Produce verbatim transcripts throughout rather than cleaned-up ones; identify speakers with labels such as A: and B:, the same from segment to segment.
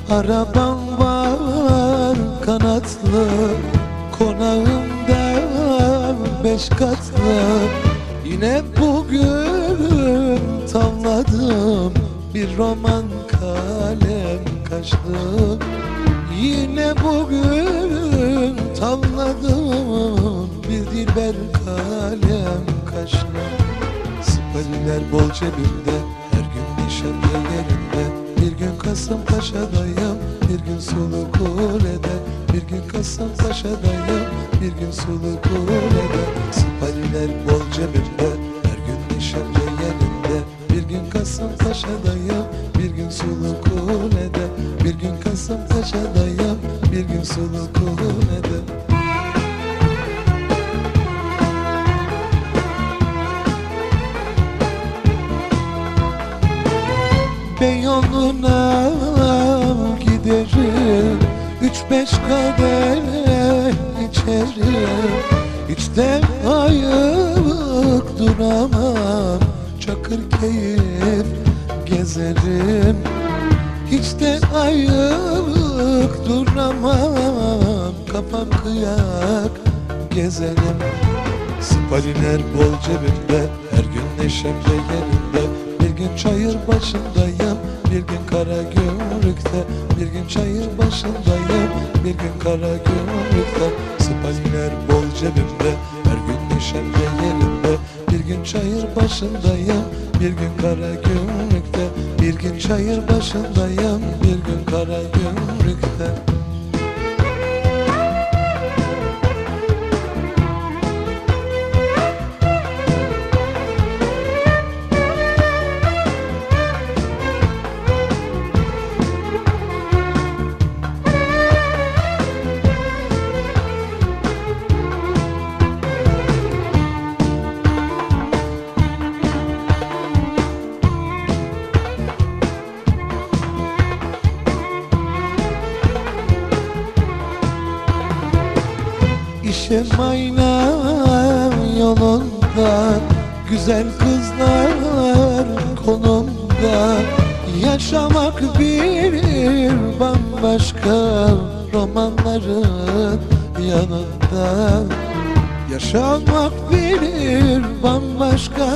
A: Arabam var kanatlı, konağımda beş katlı. Yine bugün tavladım bir roman kalem kaşlı. Yine bugün tavladım bir dilber kalem kaşlı. Spaliler bol cebimde, her gün neşemle yerinde. Bir gün Kasımpaşa'dayım, bir gün Sulu Kule'de. Bir gün Kasımpaşa'dayım, bir gün Sulu Kule'de. Spaliler bol cebimde, her gün neşemle yerinde. Bir gün Kasımpaşa'dayım, bir gün Sulu Kule'de. Bir gün Kasımpaşa'dayım, bir gün Sulu Kule'de. Beyoğlu'na giderim, üç beş kadeh içerim. Hiç de ayık duramam, çakır keyif gezerim. Hiç de ayık duramam, kafam kıyak gezerim. Spaliner bol cebimde, her gün neşemle yerinde. Bir gün çayır başındayım, bir gün Karagümrük'te. Bir gün çayır başındayım, bir gün Karagümrük'te. Spaliner bol cebimde, her gün neşemle yerinde. Bir gün çayır başındayım, bir gün Karagümrük'te. Bir gün çayır başındayım, bir gün Karagümrük'te. İşim ayna yolunda, güzel kızlar kolumda. Yaşamak bir bambaşka, romanların yanında. Yaşamak bir bambaşka,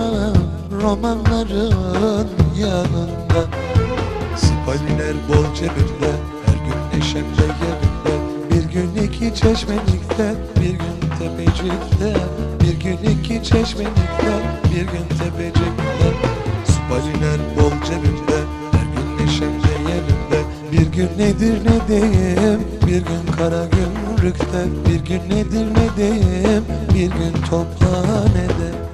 A: romanların yanında. Spaliner bol cebimde, her gün neşemle yerinde. Bir gün iki çeşmelikte, bir gün tepecikte. Bir gün iki çeşmelikte, bir gün tepecikte. Spaliner bol cebimde, her gün neşemle yerinde. Bir gün nedir ne diyeyim, bir gün Karagümrük'te. Bir gün nedir ne diyeyim, bir gün Tophane'de.